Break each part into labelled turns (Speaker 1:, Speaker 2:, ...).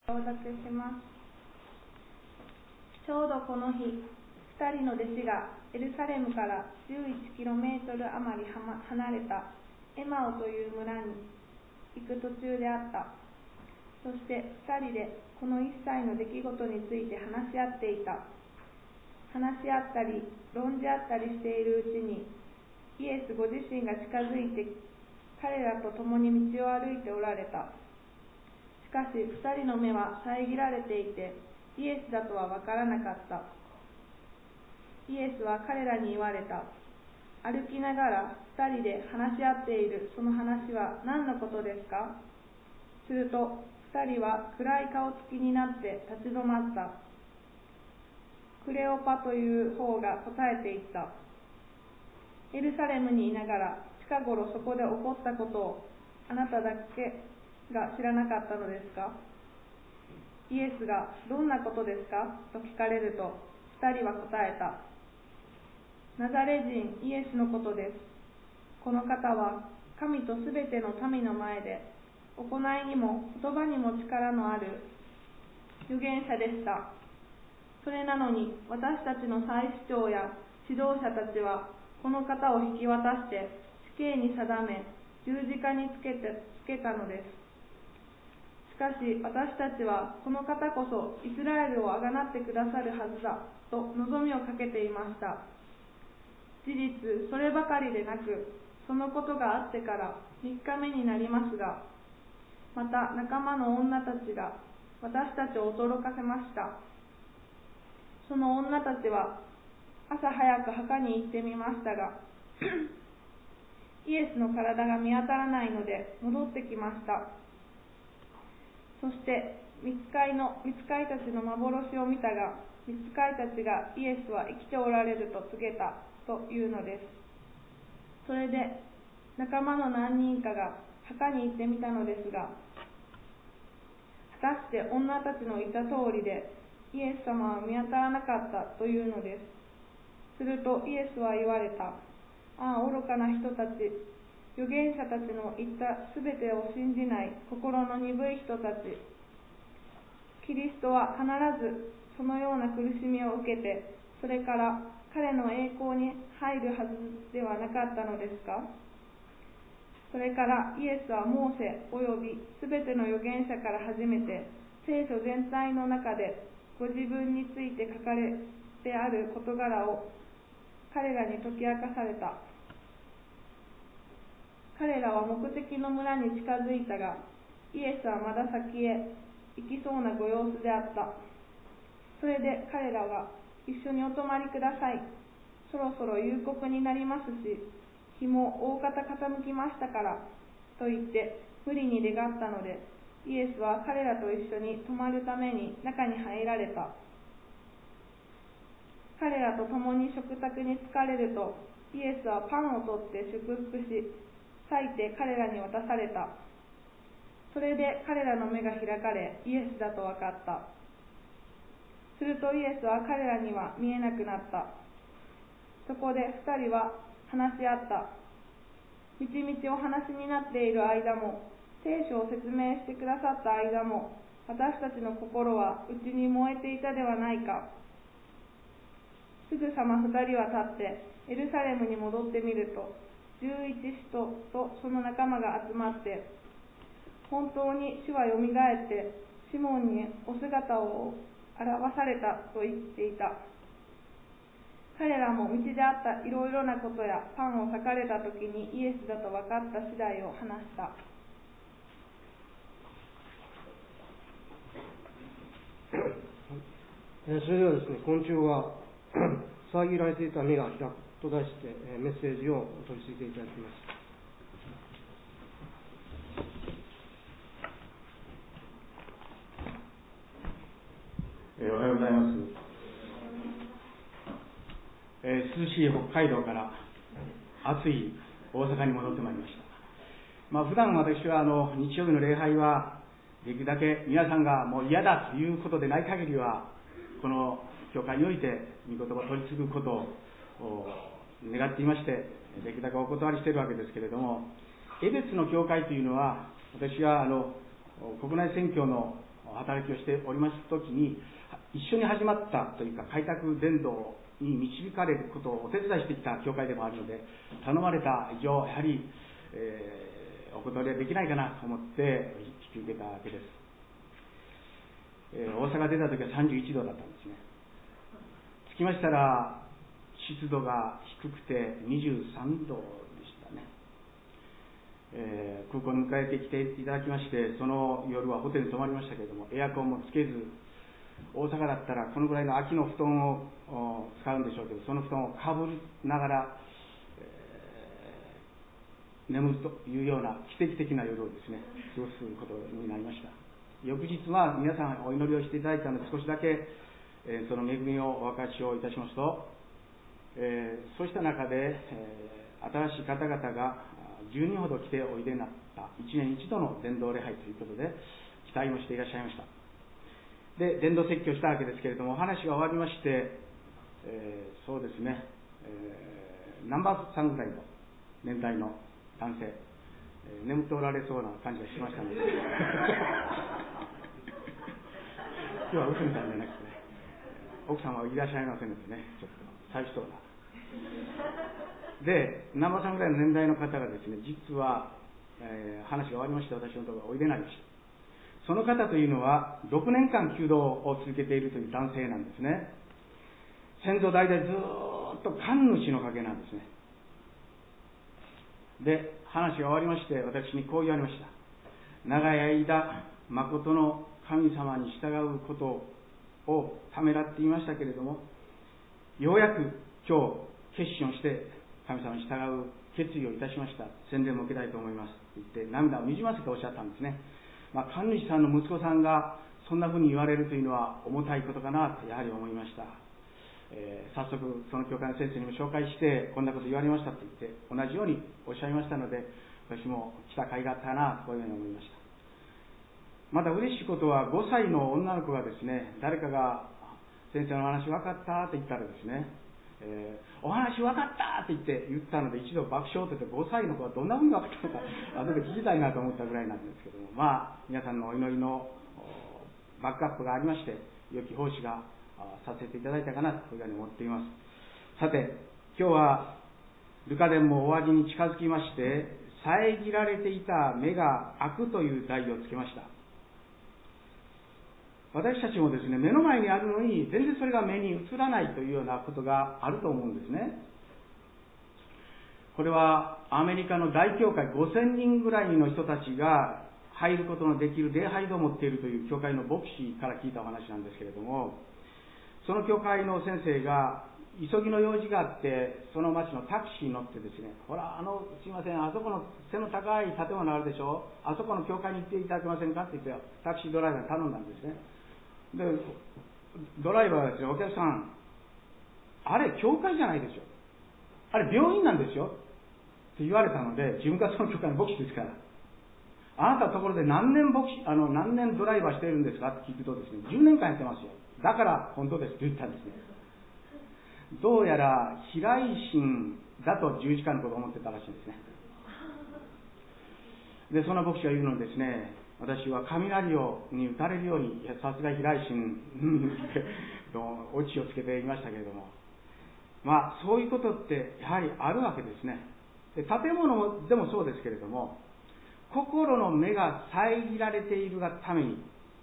Speaker 1: お渡しします。ちょうどこの日、2人の弟子がエルサレムから 11km 余り離れたエマオという村に行く途中であった。そして2人でこの一切の出来事について話し合っていた。話し合ったり論じ合ったりしているうちに、イエスご自身が近づいて彼らと共に道を歩いておられた。しかし2人の目は遮られていて、イエスだとは分からなかった。イエスは彼らに言われた。歩きながら2人で話し合っているその話は何のことですか？すると2人は暗い顔つきになって立ち止まった。クレオパという方が答えていった。エルサレムにいながら近頃そこで起こったことをあなただけが知らなかったのですか？イエスがどんなことですかと聞かれると、2人は答えた。ナザレ人イエスのことです。この方は神とすべての民の前で行いにも言葉にも力のある預言者でした。それなのに私たちの祭司長や指導者たちはこの方を引き渡して死刑に定め十字架につけたのです。しかし私たちはこの方こそイスラエルをあがなってくださるはずだと望みをかけていました。事実そればかりでなく、そのことがあってから3日目になりますが、また仲間の女たちが私たちを驚かせました。その女たちは朝早く墓に行ってみましたがイエスの体が見当たらないので戻ってきました。そして御使いたちの幻を見たが、御使いたちがイエスは生きておられると告げたというのです。それで仲間の何人かが墓に行ってみたのですが、果たして女たちの言った通りでイエス様は見当たらなかったというのです。するとイエスは言われた。ああ愚かな人たち、預言者たちの言ったすべてを信じない心の鈍い人たち。キリストは必ずそのような苦しみを受けて、それから彼の栄光に入るはずではなかったのですか？それからイエスはモーセおよびすべての預言者から始めて聖書全体の中でご自分について書かれてある事柄を彼らに解き明かされた。彼らは目的の村に近づいたが、イエスはまだ先へ行きそうなご様子であった。それで彼らは一緒にお泊まりください。そろそろ夕刻になりますし、日も大方傾きましたからと言って無理に願ったので、イエスは彼らと一緒に泊まるために中に入られた。彼らと共に食卓に疲れると、イエスはパンを取って祝福し、裂いて彼らに渡された。それで彼らの目が開かれ、イエスだと分かった。するとイエスは彼らには見えなくなった。そこで2人は話し合った。みちみちお話になっている間も、聖書を説明してくださった間も、私たちの心は内に燃えていたではないか。すぐさま2人は立ってエルサレムに戻ってみると、11使徒とその仲間が集まって、本当に主はよみがえってシモンにお姿を現されたと言っていた。彼らも道であったいろいろなことやパンを裂かれた時にイエスだと分かった次第を話した。
Speaker 2: それではですね、今週は遮られていた目が開くと題してメッセージを取り次いでいただきます。
Speaker 3: おはようございます。涼しい北海道から暑い大阪に戻ってまいりました。普段私は日曜日の礼拝はできるだけ皆さんがもう嫌だということでない限りはこの教会において御言葉を取り継ぐことを願っていまして、できるだけお断りしているわけですけれども、江別の教会というのは私は国内宣教の働きをしておりますときに、一緒に始まったというか、開拓伝道に導かれることをお手伝いしてきた教会でもあるので、頼まれた以上、やはり、お断りはできないかなと思って引き受けたわけです。大阪出た時は31度だったんですね。着きましたら湿度が低くて23度でしたね。空港に迎えてきていただきまして、その夜はホテルに泊まりましたけれども、エアコンもつけず、大阪だったらこのぐらいの秋の布団を使うんでしょうけど、その布団をかぶりながら、眠るというような奇跡的な夜をですね、過ごすことになりました。翌日は皆さんお祈りをしていただいたので、少しだけ、その恵みをお明かしをいたしますと、そうした中で、新しい方々が10人ほど来ておいでになった1年に1度の伝道礼拝ということで期待もしていらっしゃいました。で、伝道説教したわけですけれども、お話が終わりまして、そうですね、ナンバー3ぐらいの年代の男性、眠っておられそうな感じがしましたので今日は嘘みたいじゃなくてね、奥様はいらっしゃいませんのでね、ちょっと寂しそうなで、ナンバー3ぐらいの年代の方がですね、実は、話が終わりまして私のところにおいでになりました。その方というのは6年間弓道を続けているという男性なんですね。先祖代々ずっと神主の家系なんですね。で、話が終わりまして私にこう言われました。長い間誠の神様に従うことをためらっていましたけれども、ようやく今日決心をして神様に従う決意をいたしました。洗礼も受けたいと思いますと言って涙をにじませておっしゃったんですね。神主さんの息子さんがそんなふうに言われるというのは重たいことかなとやはり思いました。早速その教会の先生にも紹介してこんなこと言われましたと言って同じようにおっしゃいましたので、私も来た甲斐があったなとこういうふうに思いました。また嬉しいことは5歳の女の子がですね、誰かが先生の話分かったと言ったらですね、お話分かったって言ったので一度爆笑と言って、5歳の子はどんなふうに分かったのか後で聞きたいなと思ったぐらいなんですけども、皆さんのお祈りのバックアップがありまして良き奉仕がさせていただいたかなとこういうふうに思っています。さて、今日はルカ伝も終わりに近づきまして、遮られていた目が開くという題をつけました。私たちもですね、目の前にあるのに全然それが目に映らないというようなことがあると思うんですね。これはアメリカの大教会5000人ぐらいの人たちが入ることのできる礼拝堂を持っているという教会の牧師から聞いたお話なんですけれども、その教会の先生が急ぎの用事があってその町のタクシーに乗ってですね、ほらすいません、あそこの背の高い建物あるでしょ、あそこの教会に行っていただけませんかって言ってタクシードライバーに頼んだんですね。でドライバーがですね、お客さん、あれ教会じゃないですよ、あれ病院なんですよって言われたので、自分がその教会の牧師ですから、あなたのところで何年ドライバーしているんですかって聞くとですね、10年間やってますよ、だから本当ですと言ったんですね。どうやら避雷神だと十字架のことを思ってたらしいんですね。でその牧師が言うのにですね、私は雷に打たれるように、さすが避雷神とオチをつけていましたけれども、そういうことってやはりあるわけですね。で建物でもそうですけれども、心の目が遮られているがために、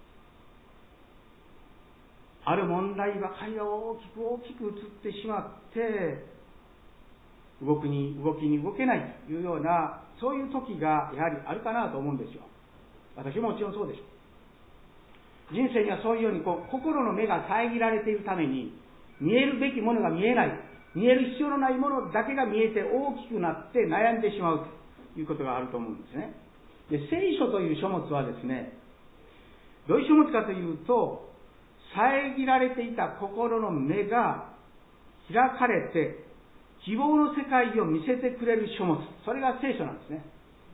Speaker 3: ある問題ばかりが大きく映ってしまって動きに動けないというような、そういう時がやはりあるかなと思うんですよ。私ももちろんそうです。人生にはそういうように心の目が遮られているために、見えるべきものが見えない、見える必要のないものだけが見えて大きくなって悩んでしまうということがあると思うんですね。で聖書という書物はですね、どういう書物かというと、遮られていた心の目が開かれて希望の世界を見せてくれる書物、それが聖書なんですね。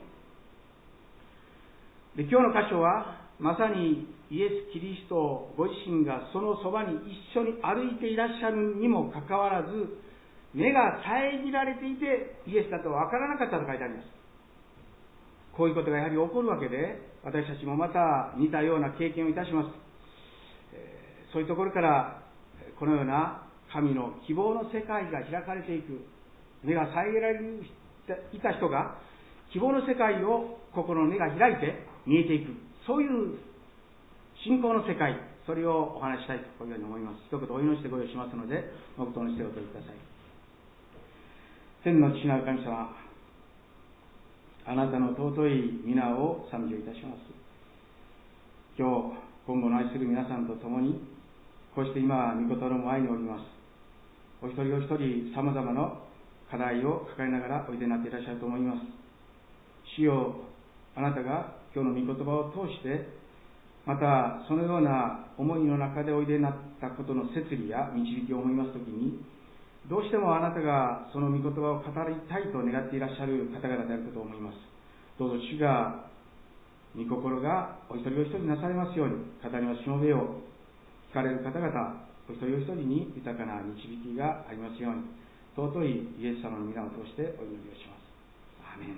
Speaker 3: で今日の箇所はまさにイエス・キリストご自身がそのそばに一緒に歩いていらっしゃるにもかかわらず、目が遮られていてイエスだと分からなかったと書いてあります。こういうことがやはり起こるわけで、 私たちもまた似たような経験をいたします。そういうところからこのような神の希望の世界が開かれていく、目が遮られていた人が希望の世界を心の目が開いて見えていく、そういう信仰の世界、それをお話したいとこういうふうに思います。一言お祈りしてご用意しますので、黙祷の姿勢をお取りください。天の父なる神様、あなたの尊い皆を賛美をいたします。今後の愛する皆さんと共に、こうして今、御言葉の前におります。お一人お一人、様々な課題を抱えながらおいでになっていらっしゃると思います。主よ、あなたが今日の御言葉を通して、またそのような思いの中でおいでになったことの摂理や導きを思いますときに、どうしてもあなたがその御言葉を語りたいと願っていらっしゃる方々であるかと思います。どうぞ主が、御心がお一人お一人なされますように、語りのしもべを聞かれる方々、お一人お一人に豊かな導きがありますように、尊いイエス様の皆を通してお祈りをします。アーメン。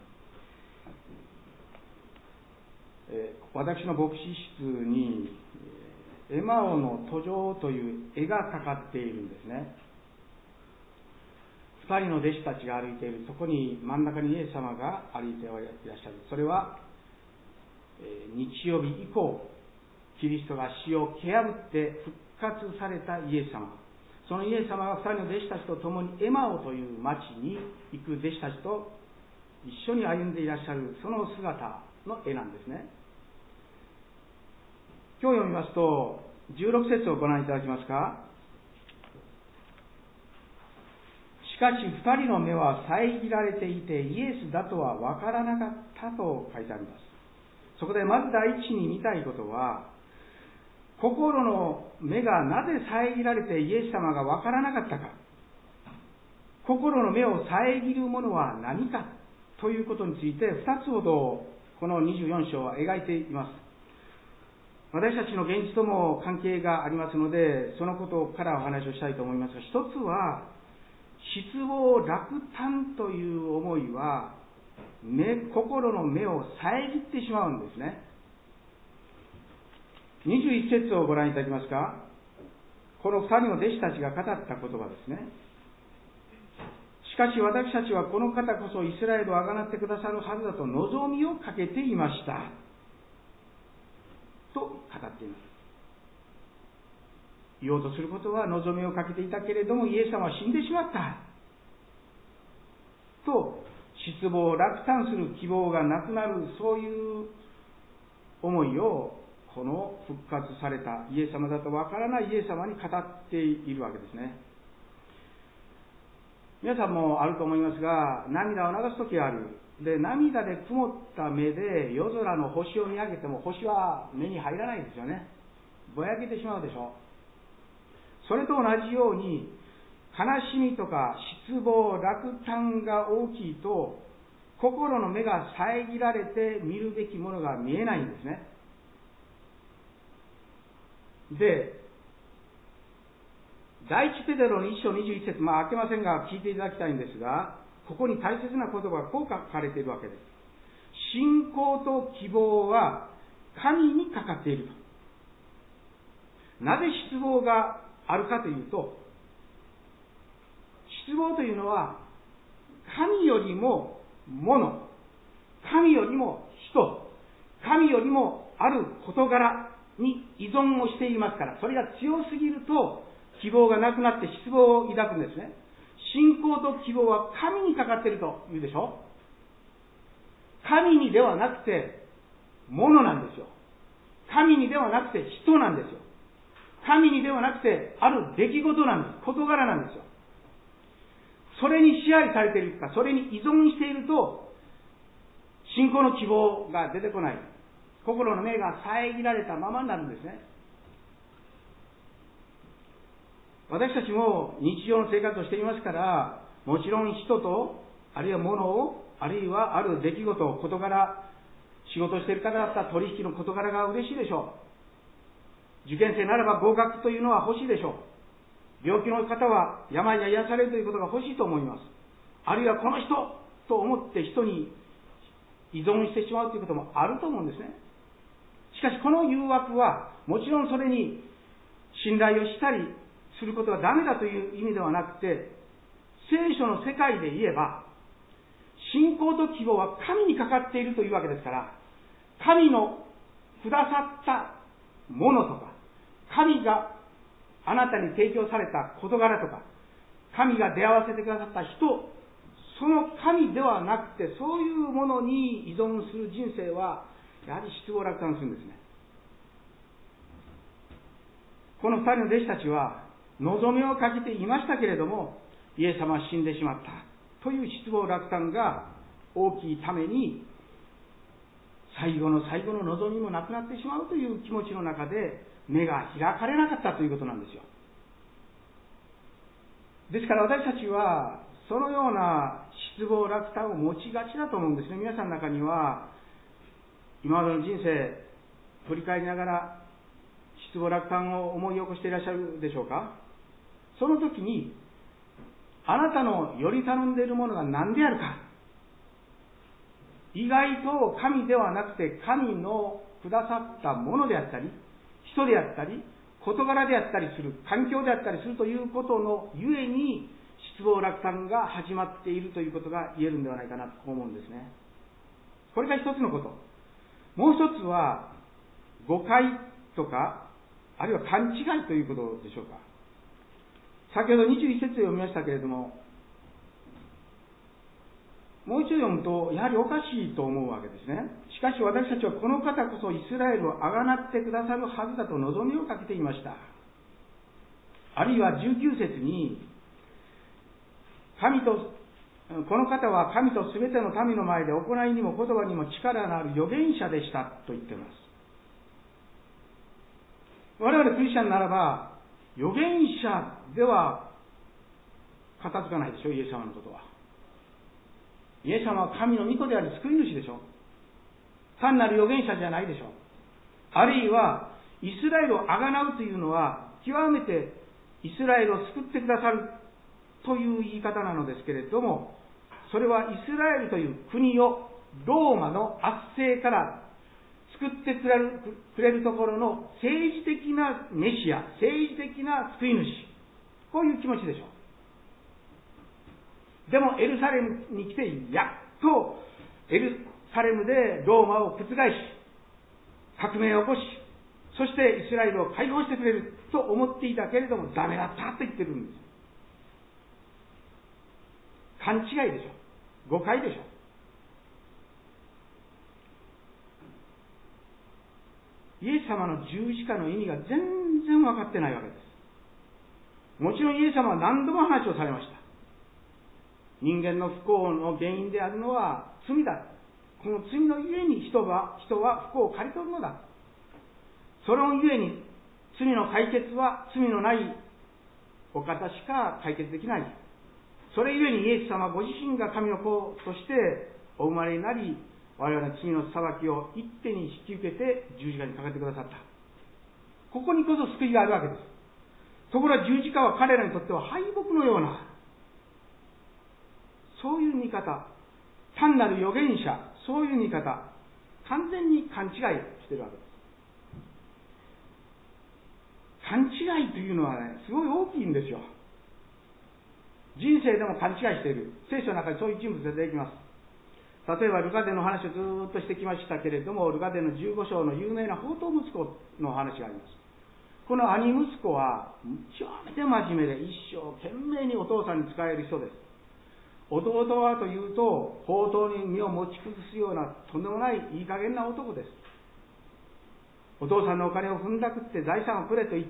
Speaker 3: 私の牧師室にエマオの途上という絵がかかっているんですね。2人の弟子たちが歩いている、そこに真ん中にイエス様が歩いていらっしゃる。それは日曜日以降、キリストが死を蹴破って復活されたイエス様、そのイエス様が2人の弟子たちと共にエマオという町に行く弟子たちと一緒に歩んでいらっしゃる、その姿の絵なんですね。今日読みますと16節をご覧いただけますか。しかし2人の目は遮られていてイエスだとは分からなかったと書いてあります。そこでまず第一に見たいことは、心の目がなぜ遮られてイエス様が分からなかったか、心の目を遮るものは何かということについて2つほどこの24章は描いています。私たちの現実とも関係がありますので、そのことからお話をしたいと思いますが、一つは失望落胆という思いは心の目を遮ってしまうんですね。21節をご覧いただけますか。この2人の弟子たちが語った言葉ですね。しかし私たちはこの方こそイスラエルをあがなってくださるはずだと望みをかけていましたと語っています。言おうとすることは、望みをかけていたけれどもイエス様は死んでしまったと、失望落胆する希望がなくなる、そういう思いをこの復活されたイエス様だとわからないイエス様に語っているわけですね。皆さんもあると思いますが、涙を流すときある。で、涙で曇った目で夜空の星を見上げても星は目に入らないですよね。ぼやけてしまうでしょ。それと同じように、悲しみとか失望落胆が大きいと、心の目が遮られて見るべきものが見えないんですね。で、第一ペテロの1章21節、開けませんが聞いていただきたいんですが、ここに大切な言葉がこう書かれているわけです。信仰と希望は神にかかっていると。なぜ失望があるかというと、失望というのは神よりも物、神よりも人、神よりもある事柄に依存をしていますから、それが強すぎると希望がなくなって失望を抱くんですね。信仰と希望は神にかかっていると言うでしょ。神にではなくて物なんですよ。神にではなくて人なんですよ。神にではなくてある出来事なんです。事柄なんですよ。それに支配されているか、それに依存していると信仰の希望が出てこない。心の目が遮られたままになるんですね。私たちも日常の生活をしていますから、もちろん人と、あるいは物を、あるいはある出来事、事柄、仕事をしている方だったら取引の事柄が嬉しいでしょう。受験生ならば合格というのは欲しいでしょう。病気の方は病が癒されるということが欲しいと思います。あるいはこの人と思って人に依存してしまうということもあると思うんですね。しかしこの誘惑はもちろんそれに信頼をしたりすることがダメだという意味ではなくて、聖書の世界で言えば信仰と希望は神にかかっているというわけですから、神のくださったものとか、神があなたに提供された事柄とか、神が出会わせてくださった人、その神ではなくて、そういうものに依存する人生はやはり失望落胆するんですね。この二人の弟子たちは望みをかけていましたけれども、イエス様は死んでしまったという失望落胆が大きいために、最後の最後の望みもなくなってしまうという気持ちの中で目が開かれなかったということなんですよ。ですから私たちはそのような失望落胆を持ちがちだと思うんですね。皆さんの中には今までの人生振り返りながら失望落胆を思い起こしていらっしゃるでしょうか。その時にあなたのより頼んでいるものが何であるか、意外と神ではなくて神のくださったものであったり、人であったり、事柄であったりする、環境であったりするということのゆえに失望落胆が始まっているということが言えるんではないかなと思うんですね。これが一つのこと。もう一つは誤解とか、あるいは勘違いということでしょうか。先ほど21節を読みましたけれども、もう一度読むとやはりおかしいと思うわけですね。しかし私たちはこの方こそイスラエルをあがなってくださるはずだと望みをかけていました。あるいは19節に、この方は神とすべての民の前で行いにも言葉にも力のある預言者でしたと言っています。我々クリスチャンならば預言者では片付かないでしょう、イエス様のことは。イエス様は神の御子であり救い主でしょう。単なる預言者じゃないでしょう。あるいはイスラエルをあがなうというのは極めてイスラエルを救ってくださるという言い方なのですけれども、それはイスラエルという国をローマの圧政から救ってくれるところの政治的なメシア、政治的な救い主、こういう気持ちでしょう。でもエルサレムに来てやっとエルサレムでローマを覆し革命を起こし、そしてイスラエルを解放してくれると思っていたけれどもダメだったと言ってるんです。勘違いでしょ、誤解でしょ。イエス様の十字架の意味が全然分かってないわけです。もちろんイエス様は何度も話をされました。人間の不幸の原因であるのは罪だ。この罪のゆえに人は不幸を刈り取るのだ。それをゆえに罪の解決は罪のないお方しか解決できない。それゆえにイエス様ご自身が神の子としてお生まれになり、我々の罪の裁きを一手に引き受けて十字架にかかってくださった。ここにこそ救いがあるわけです。ところが十字架は彼らにとっては敗北のような、そういう見方、単なる預言者、そういう見方、完全に勘違いしているわけです。勘違いというのはね、すごい大きいんですよ。人生でも勘違いしている。聖書の中にそういう人物が出てきます。例えばルカデの話をずっとしてきましたけれども、ルカデの15章の有名な放蕩息子の話があります。この兄息子は極めて真面目で一生懸命にお父さんに仕える人です。弟はというと、放蕩に身を持ち崩すようなとんでもないいい加減な男です。お父さんのお金を踏んだくって財産をくれと言って、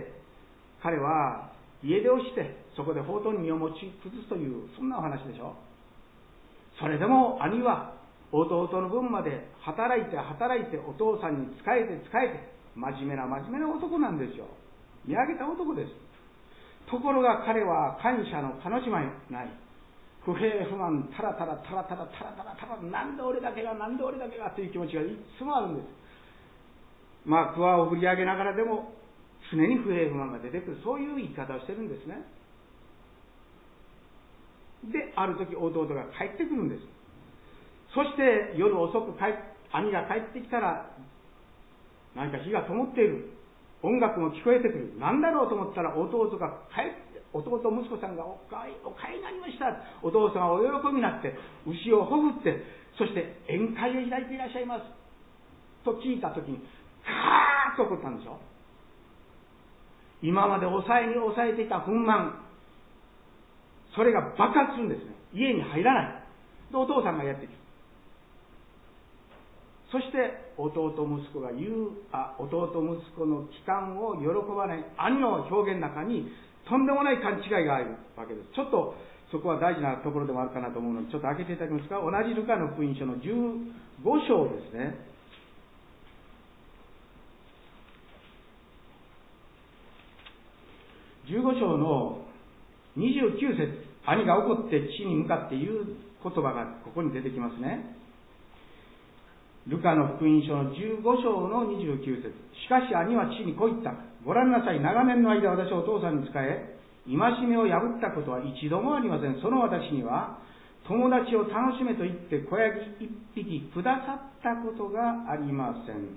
Speaker 3: 彼は家出をして、そこで放蕩に身を持ち崩すという、そんなお話でしょ。それでも兄は弟の分まで働いてお父さんに仕えて真面目な男なんですよ。見上げた男です。ところが彼は感謝の彼女ない。不平不満、たらたらなんで俺だけがという気持ちがいつもあるんです。桑を振り上げながらでも常に不平不満が出てくる、そういう言い方をしてるんですね。で、ある時弟が帰ってくるんです。 そして夜遅く兄が帰ってきたら、何か火が灯っている。音楽も聞こえてくる。何だろうと思ったら、弟息子さんがお帰りになりました。お父さんはお喜びになって、牛をほぐって、そして宴会を開いていらっしゃいます。と聞いたときに、カーッと怒ったんですよ。今まで抑えていた憤懣、それが爆発するんですね。家に入らない。で、お父さんがやってきる。そして弟息子の帰還を喜ばない兄の表現の中にとんでもない勘違いがあるわけです。ちょっとそこは大事なところでもあるかなと思うので、ちょっと開けていただけますか。同じルカの福音書の15章ですね。15章の29節、兄が怒って父に向かって言う言葉がここに出てきますね。ルカの福音書の15章の29節。しかし兄は父にこう言った。ご覧なさい、長年の間私はお父さんに仕え、戒めを破ったことは一度もありません。その私には、友達を楽しめと言って子ヤギ一匹くださったことがありません。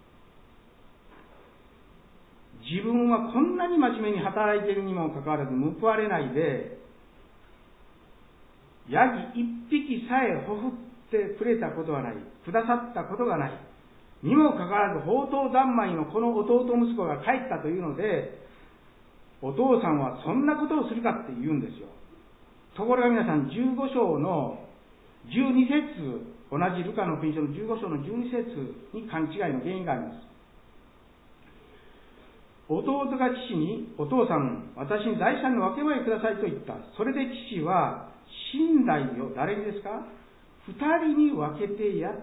Speaker 3: 自分はこんなに真面目に働いているにもかかわらず報われないで、ヤギ一匹さえほふってくれたことはない。くださったことがない。にもかかわらず放蕩三昧のこの弟息子が帰ったというので、お父さんはそんなことをするかって言うんですよ。ところが皆さん、15章の12節、同じルカの福音書の15章の12節に勘違いの原因があります。弟が父に、お父さん、私に財産の分け前くださいと言った。それで父は、身代を誰にですか？2人に分けてやった。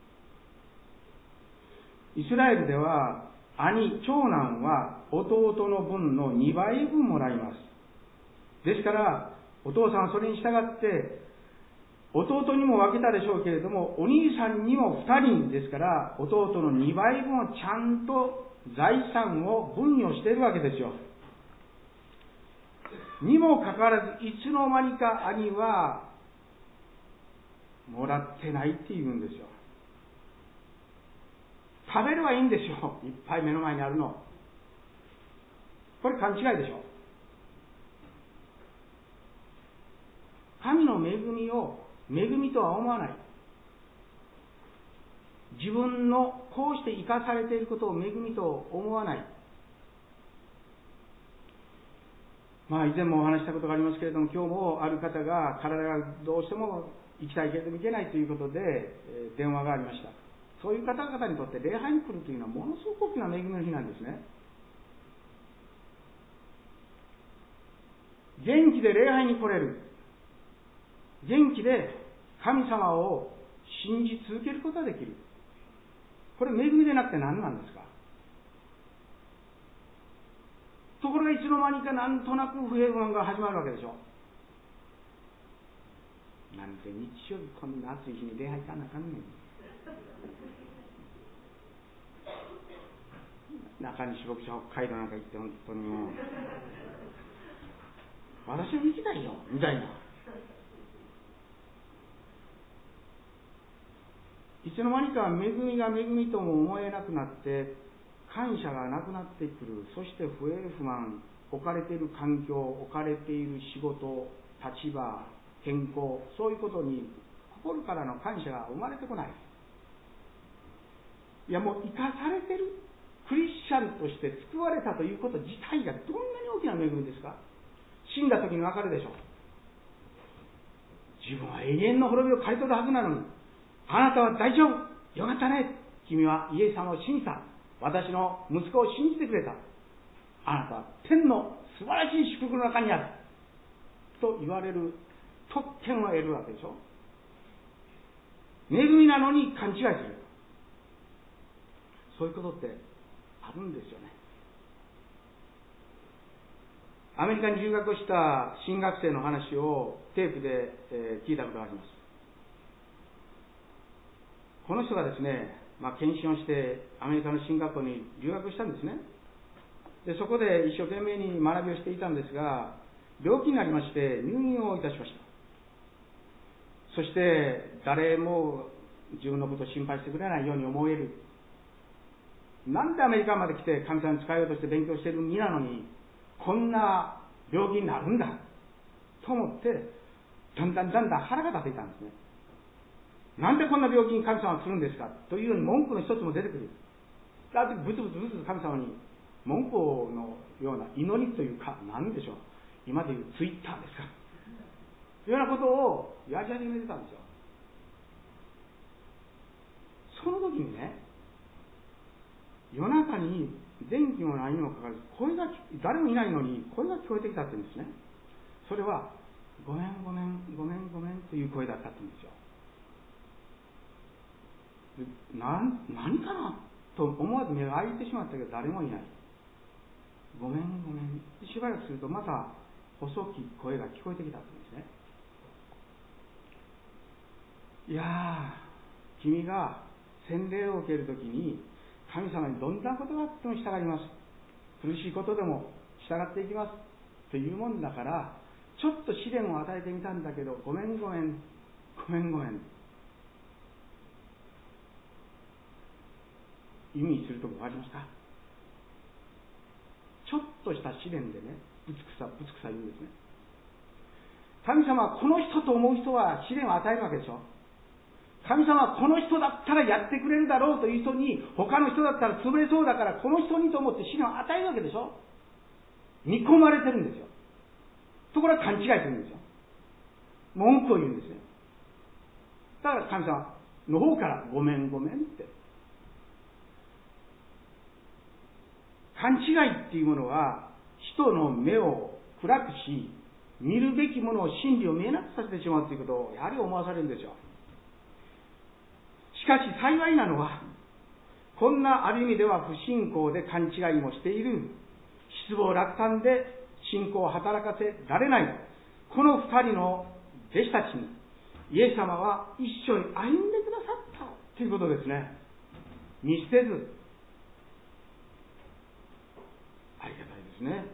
Speaker 3: イスラエルでは、長男は弟の分の2倍分もらいます。ですから、お父さんはそれに従って、弟にも分けたでしょうけれども、お兄さんにも2人ですから、弟の2倍分をちゃんと財産を分与しているわけですよ。にもかかわらず、いつの間にか兄は、もらってないって言うんですよ。食べればいいんですよ。いっぱい目の前にあるの。これ勘違いでしょ。神の恵みを恵みとは思わない。自分のこうして生かされていることを恵みと思わない。以前もお話したことがありますけれども、今日もある方が体がどうしても行きたいけれども行けないということで、電話がありました。そういう方々にとって礼拝に来るというのはものすごく大きな恵みの日なんですね。元気で礼拝に来れる。元気で神様を信じ続けることができる。これ恵みでなくて何なんですか？ところがいつの間にかなんとなく不平不満が始まるわけでしょ。なんで日曜日こんな暑い日に礼拝行かなあかんねん。中西牧師北海道なんか行って本当にもう私も行きたいよみたいな。いつの間にか恵みが恵みとも思えなくなって感謝がなくなってくる。そして不平不満、置かれている環境、置かれている仕事、立場、健康、そういうことに心からの感謝が生まれてこない。いやもう生かされているクリスチャンとして救われたということ自体がどんなに大きな恵みですか？死んだ時に分かるでしょう。自分は永遠の滅びを刈り取るはずなのに、あなたは大丈夫、よかったね、君はイエス様を信じた、私の息子を信じてくれた、あなたは天の素晴らしい祝福の中にあると言われる特権を得るわけでしょ。恵みなのに勘違いする。そういうことってあるんですよね。アメリカに留学した新学生の話をテープで聞いたことがあります。この人がですね、検診をしてアメリカの進学校に留学したんですね。でそこで一生懸命に学びをしていたんですが、病気になりまして入院をいたしました。 そして誰も自分のことを心配してくれないように思える。なんでアメリカまで来て神様に仕えようとして勉強している身なのにこんな病気になるんだと思って、だんだん腹が立っていたんですね。なんでこんな病気に神様がするんですかというように文句の一つも出てくる。だってブツブツ神様に文句のような祈りというか、何でしょう、今でいうツイッターですかというようなことをやり始めてたんですよ。その時にね、夜中に電気もないにもかかわらず声が、誰もいないのに声が聞こえてきたって言うんですね。それはごめんという声だったって言うんですよ。何かなと思わず目が開いてしまったけど誰もいない。ごめんしばらくするとまた細き声が聞こえてきたって言うんですね。いやー、君が洗礼を受けるときに神様にどんなことがあっても従います、苦しいことでも従っていきますというもんだから、ちょっと試練を与えてみたんだけど、ごめん意味するところがありますか。ちょっとした試練でね、ぶつくさ言うんですね。神様はこの人と思う人は試練を与えるわけでしょ。神様はこの人だったらやってくれるだろうという人に、他の人だったら潰れそうだからこの人にと思って試練を与えるわけでしょ。見込まれてるんですよ。ところが勘違いするんですよ。文句を言うんですよ。だから神様の方からごめんって勘違いっていうものは人の目を暗くし、見るべきものを真理を見えなくさせてしまうということをやはり思わされるんですよ。しかし幸いなのは、こんなある意味では不信仰で勘違いもしている、失望落胆で信仰を働かせられないこの二人の弟子たちにイエス様は一緒に歩んでくださったということですね。見捨てず、ありがたいですね。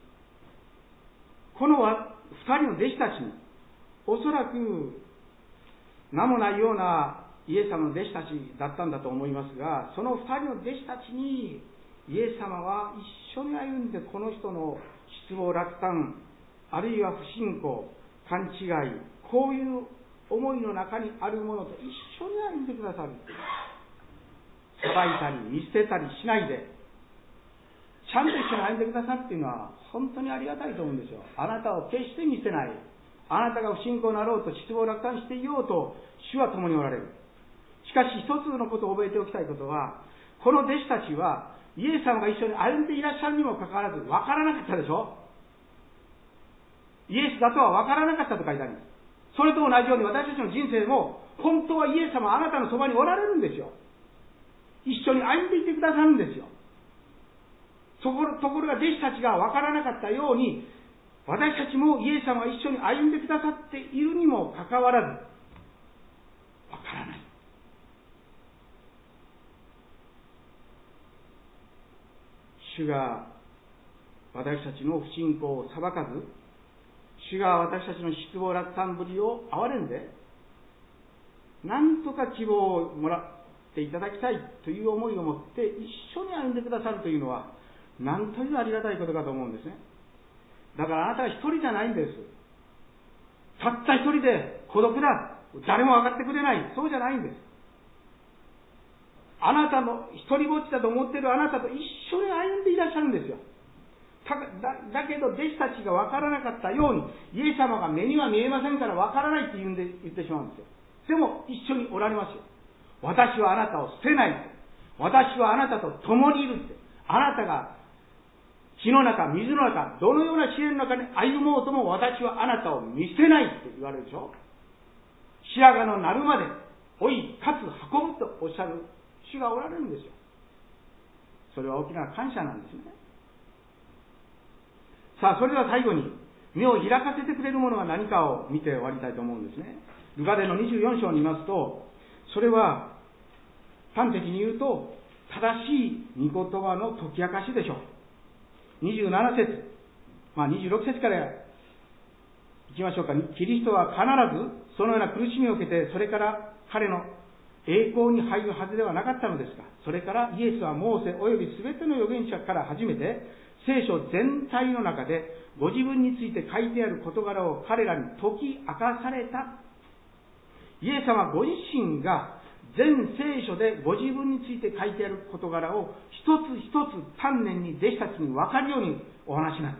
Speaker 3: この二人の弟子たちに、おそらく名もないようなイエス様の弟子たちだったんだと思いますが、その二人の弟子たちにイエス様は一緒に歩んで、この人の失望落胆、あるいは不信仰、勘違い、こういう思いの中にあるものと一緒に歩んでくださる。裁いたり見捨てたりしないで、ちゃんと一緒に歩んでくださるっていうのは本当にありがたいと思うんですよ。あなたを決して見捨てない。あなたが不信仰になろうと失望落胆していようと主は共におられる。しかし一つのことを覚えておきたいことは、この弟子たちはイエス様が一緒に歩んでいらっしゃるにもかかわらず分からなかったでしょ。イエスだとは分からなかったと書いてあります。それと同じように私たちの人生も本当はイエス様はあなたのそばにおられるんですよ。一緒に歩んでいってくださるんですよ。ところが弟子たちが分からなかったように、私たちもイエス様が一緒に歩んでくださっているにもかかわらず分からない。主が私たちの不信仰を裁かず、主が私たちの失望落胆ぶりを憐れんで、なんとか希望をもらっていただきたいという思いを持って一緒に歩んでくださるというのは、なんというありがたいことかと思うんですね。だからあなたは一人じゃないんです。たった一人で孤独だ、誰も分かってくれない、そうじゃないんです。あなたの一人ぼっちだと思っているあなたと一緒に歩んでいらっしゃるんですよ。だけど弟子たちが分からなかったように、イエス様が目には見えませんから分からないって言ってしまうんですよ。でも一緒におられますよ。私はあなたを捨てないって、私はあなたと共にいるって、あなたが火の中水の中どのような試練の中に歩もうとも私はあなたを見捨てないって言われるでしょ。白髪のなるまで追いかつ運ぶとおっしゃる主がおられるんですよ。それは大きな感謝なんですね。さあ、それでは最後に目を開かせてくれるものは何かを見て終わりたいと思うんですね。ルカでの24章に見ますと、それは端的に言うと正しい御言葉の解き明かしでしょう。27節、26節からいきましょうか。キリストは必ずそのような苦しみを受けて、それから彼の栄光に入るはずではなかったのですが、それからイエスはモーセおよびすべての預言者から初めて聖書全体の中でご自分について書いてある事柄を彼らに解き明かされた。イエス様ご自身が全聖書でご自分について書いてある事柄を一つ一つ丹念に弟子たちに分かるようにお話しになった。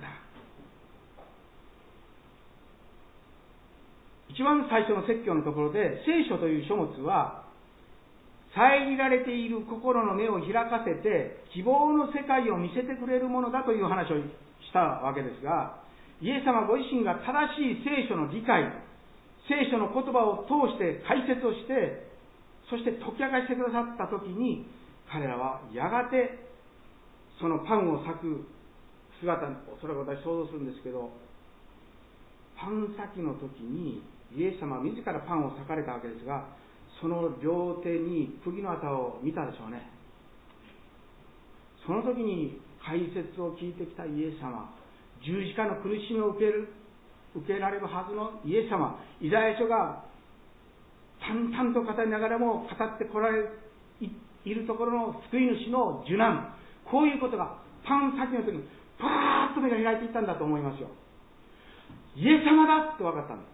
Speaker 3: 一番最初の説教のところで、聖書という書物は遮られている心の目を開かせて希望の世界を見せてくれるものだという話をしたわけですが、イエス様ご自身が正しい聖書の理解、聖書の言葉を通して解説をして、そして解き明かしてくださったときに、彼らはやがてそのパンを裂く姿、それを私想像するんですけど、パン裂きの時にイエス様は自らパンを裂かれたわけですが、その両手に釘の跡を見たでしょうね。その時に解説を聞いてきたイエス様、十字架の苦しみを受けられるはずのイエス様、イザヤ書が淡々と語りながらも語ってこられいるところの救い主の受難、こういうことがパン裂きの時にパーッと目が開いていったんだと思いますよ。イエス様だって分かったんです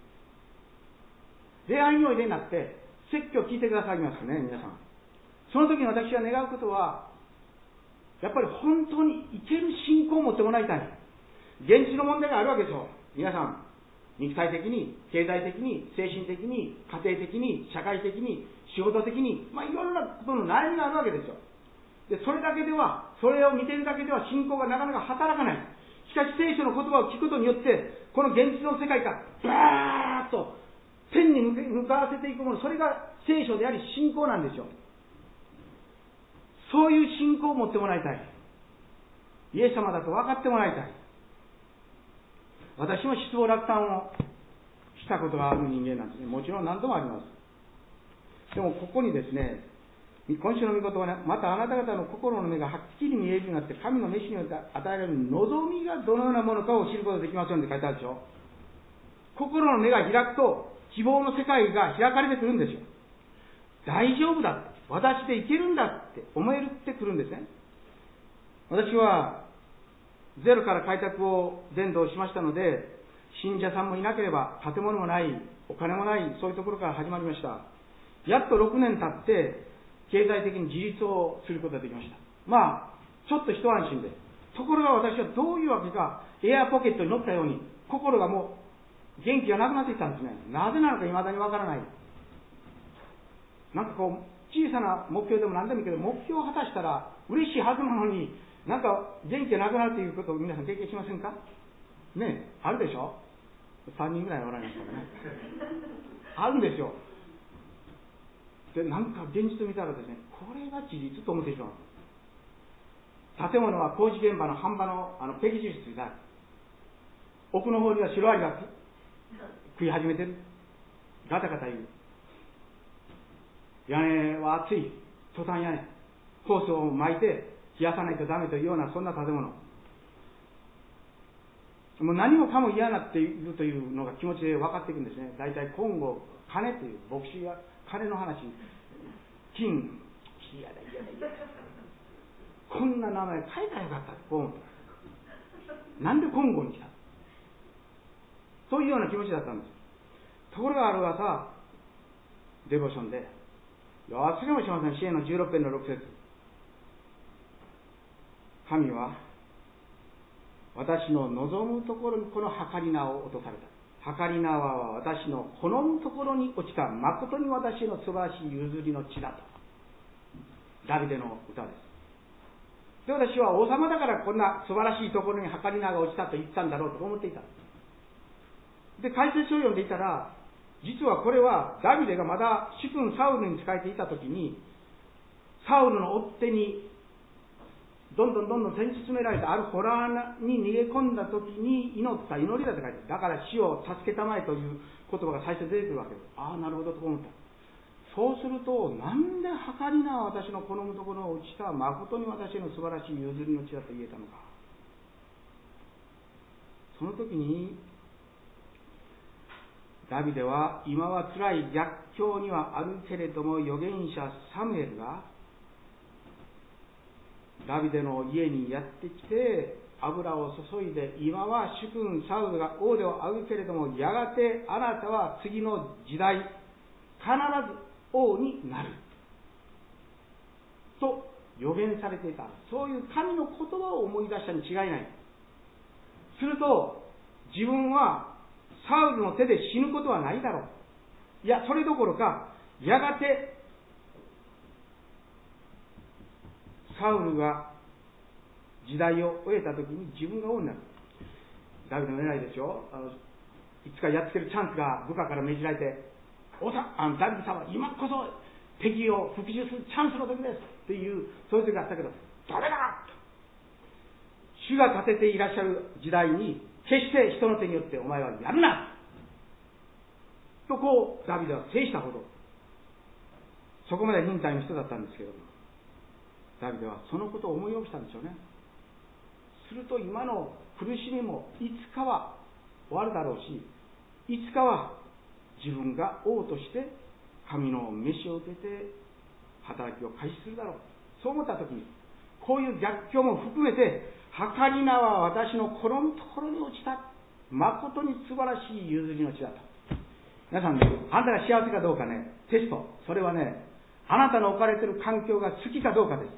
Speaker 3: 。礼拝においでになって説教を聞いてくださいますね、皆さん。その時に私が願うことは、やっぱり本当に生ける信仰を持ってもらいたい。現地の問題があるわけでしょう。皆さん、肉体的に、経済的に、精神的に、家庭的に、社会的に、仕事的に、いろんなことの悩みがあるわけですよ。で、それだけでは、それを見ているだけでは信仰がなかなか働かない。しかし聖書の言葉を聞くことによって、この現実の世界からバーッと天に向かわせていくもの、それが聖書であり信仰なんですよ。そういう信仰を持ってもらいたい。イエス様だと分かってもらいたい。私も失望落胆をしたことがある人間なんですね。もちろん何度もあります。でもここにですね、今週の御言葉は、またあなた方の心の目がはっきり見えるようになって、神の召しによって与えられる望みがどのようなものかを知ることができますようにって書いてあるでしょ。心の目が開くと、希望の世界が開かれてくるんですよ。大丈夫だ。私でいけるんだって思えるってくるんですね。私は、ゼロから開拓を伝道しましたので、信者さんもいなければ、建物もない、お金もない、そういうところから始まりました。やっと6年経って、経済的に自立をすることができました。ちょっと一安心で。ところが私はどういうわけか、エアポケットに乗ったように、心がもう元気がなくなってきたんですね。なぜなのか未だにわからない。小さな目標でも何でもいいけど、目標を果たしたら嬉しいはずなのに、元気がなくなるということを皆さん経験しませんかねえ、あるでしょ。3人ぐらいおられますからね。あるんですよ。で、現実を見たらですね、これが自立と思ってしまう。建物は工事現場の半端のペキシ室である。奥の方にはシロアリが食い始めてる。ガタガタ言う。屋根は厚い。トタン屋根。ホースを巻いて冷やさないとダメというような、そんな建物。もう何もかも嫌になっているというのが気持ちで分かっていくんですね。大体今後、金という牧師が金の話、金、嫌だ。こんな名前書いたらよかったってこう思った。なんで今後に来た。そういうような気持ちだったんです。ところがある朝、デボーションで、忘れもしません。詩篇の16編の6節。神は私の望むところにこのはかり縄を落とされた。はかり縄は私の好むところに落ちた。誠に私の素晴らしい譲りの地だと。ダビデの歌です。で、私は王様だからこんな素晴らしいところにはかり縄が落ちたと言ったんだろうと思っていた。で、解説書を読んでいたら、実はこれはダビデがまだ主君サウルに仕えていたときに、サウルの追っ手にどんどん戦地詰められたあるホラーに逃げ込んだときに祈った祈りだと書いてある。だから死を助けたまえという言葉が最初出てくるわけです。ああ、なるほどと思った。そうすると、なんではかりな私の好むところを落ちた、誠に私の素晴らしい譲りの地だと言えたのか。その時にダビデは今は辛い逆境にはあるけれども、預言者サムエルがダビデの家にやってきて油を注いで、今は主君サウルが王ではあるけれども、やがてあなたは次の時代必ず王になると予言されていた。そういう神の言葉を思い出したに違いない。すると自分はサウルの手で死ぬことはないだろう。いや、それどころか、やがてサウルが時代を終えた時に自分が王になる。ダビデの偉いですよ。いつかやっつけるチャンスが部下から命じられて、ダビデさんは今こそ敵を復讐するチャンスの時ですっていう、そういう時があったけど、ダメだ、主が立てていらっしゃる時代に決して人の手によってお前はやるなと、こうダビデは制したほど、そこまで忍耐の人だったんですけども、ダビデはそのことを思い起こしたんでしょうね。すると今の苦しみもいつかは終わるだろうし、いつかは自分が王として神の召しを受けて働きを開始するだろう。そう思ったときに、こういう逆境も含めて、はかりなは私の心のところに落ちた、誠に素晴らしい譲りの地だと。皆さんね、あなたが幸せかどうかね、テスト、それはね、あなたの置かれている環境が好きかどうかです。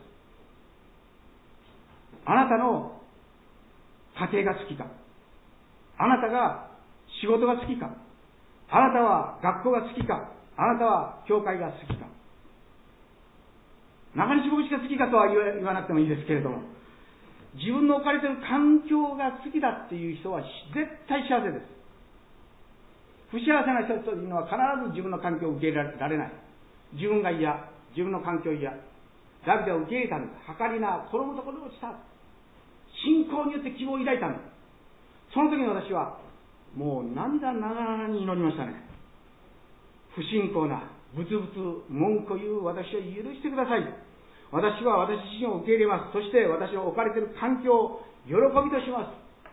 Speaker 3: あなたの家庭が好きか、あなたが仕事が好きか、あなたは学校が好きか、あなたは教会が好きか。中西牧師が好きかとは言わなくてもいいですけれども、自分の置かれている環境が好きだっていう人は絶対幸せです。不幸せな人というのは必ず自分の環境を受け入れられない。自分が嫌、自分の環境嫌。ダビデを受け入れたんです。はかりな衣のところに落ちた。信仰によって希望を抱いたんです。その時に私はもう涙ながらに祈りましたね。不信仰なブツブツ文句を言う私を許してください。私は私自身を受け入れます。そして私の置かれている環境を喜びとします。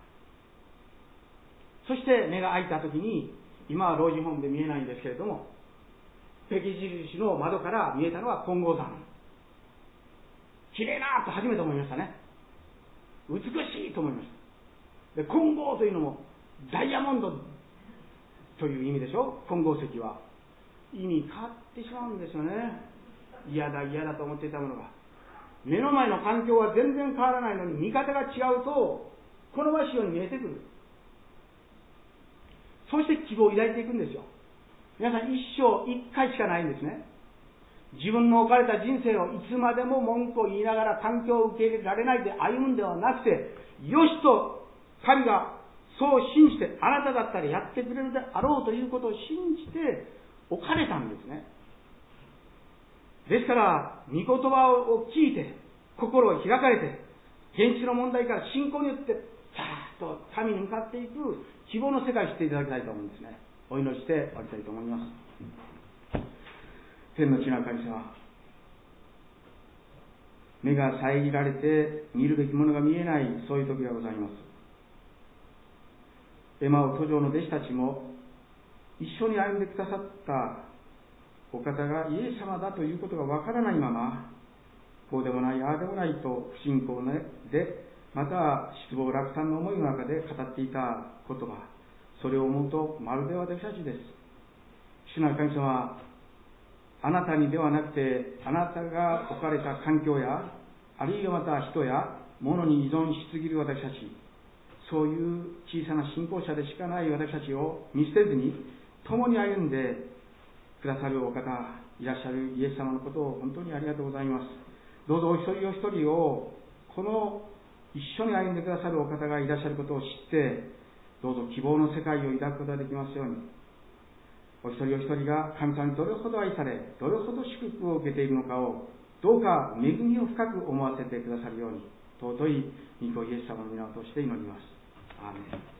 Speaker 3: そして目が開いた時に、今は老人ホームで見えないんですけれども、ペキ印の窓から見えたのは金剛山。綺麗なと初めて思いましたね。美しいと思いました。で、金剛というのもダイヤモンドという意味でしょ。金剛石は意味変わってしまうんですよね。嫌だと思っていたものが、目の前の環境は全然変わらないのに見方が違うと好ましいように見えてくる。そして希望を抱いていくんですよ。皆さん、一生一回しかないんですね。自分の置かれた人生をいつまでも文句を言いながら環境を受け入れられないで歩むんではなくて、よしと神がそう信じて、あなただったらやってくれるであろうということを信じて置かれたんですね。ですから御言葉を聞いて心を開かれて、現実の問題から信仰によってさーっと神に向かっていく希望の世界を知っていただきたいと思うんですね。お祈りして終わりたいと思います。天の地な神様、目が遮られて見るべきものが見えない、そういう時がございます。エマオ途上の弟子たちも一緒に歩んでくださったお方がイエス様だということがわからないまま、こうでもないああでもないと不信仰で、また失望落胆の思いの中で語っていた言葉、それを思うとまるで私たちです。主なる神様、あなたにではなくて、あなたが置かれた環境や、あるいはまた人や物に依存しすぎる私たち、そういう小さな信仰者でしかない私たちを見捨てずに共に歩んでくださるお方いらっしゃるイエス様のことを本当にありがとうございます。どうぞお一人お一人をこの一緒に歩んでくださるお方がいらっしゃることを知って、どうぞ希望の世界を抱くことができますように、お一人お一人が神様にどれほど愛され、どれほど祝福を受けているのかを、どうか恵みを深く思わせてくださるように、尊い御子イエス様の皆を通して祈ります。アーメン。